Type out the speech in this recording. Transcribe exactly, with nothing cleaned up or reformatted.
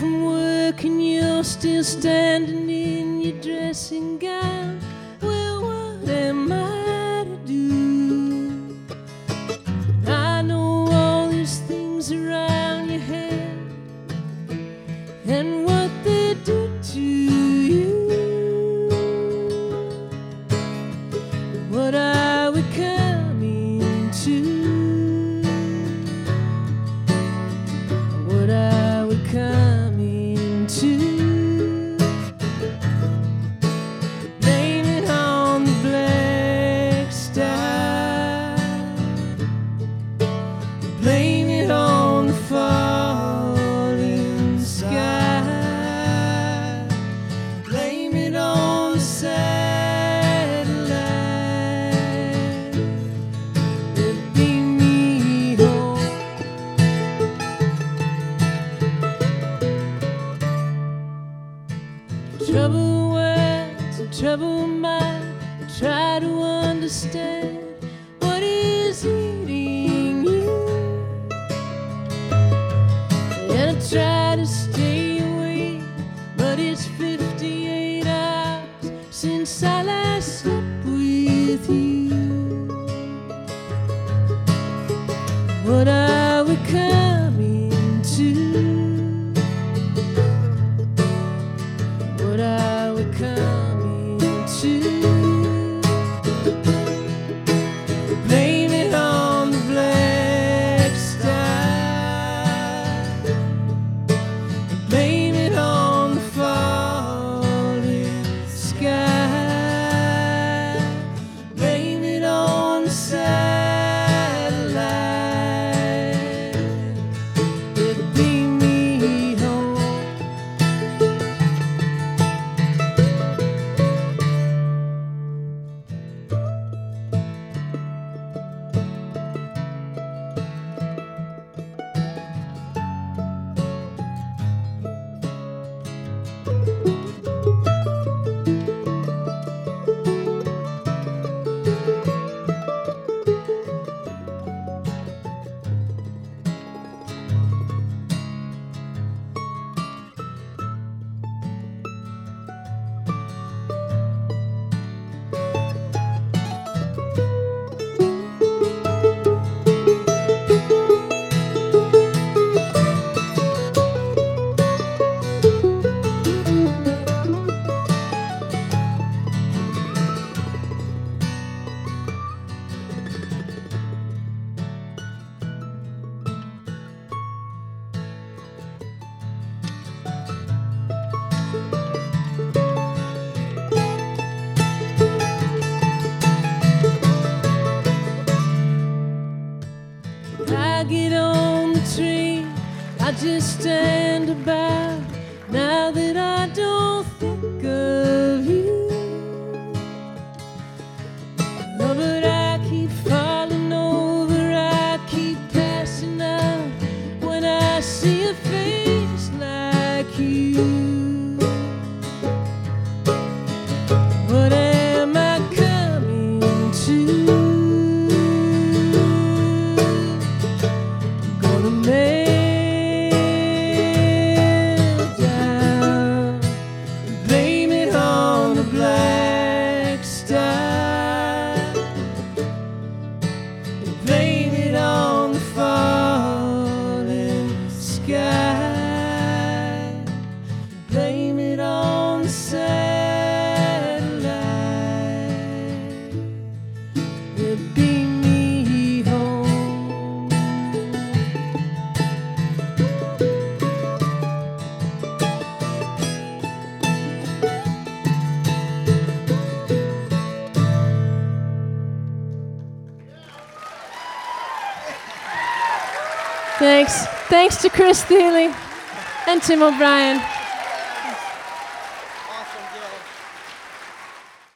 from work and you're still standing in your dressing gown. Well, what am I to do? I know all these things around your head and what they do to you. What are we coming to? What are we coming to? Blame it on the black star. Blame it on the falling sky. Blame it on the satellite that beam me home. Trouble words and trouble mind, try to understand what is eating you. And I try to stay away, but it's fifty-eight hours since I last slept with you. What are we coming to? What are we coming to? Blame it on the black star. Blame it on the falling sky. Blame it on the satellite that beam me home. I get on the train, I just stand about now that I don't think of you. Oh, but I keep falling over, I keep passing out when I see a face like you. What am I coming to? Gonna melt down. Blame it on the black star. Blame it on the falling sky. Blame it on the satellite that beam me home. Thanks. Thanks to Chris Thile and Tim O'Brien.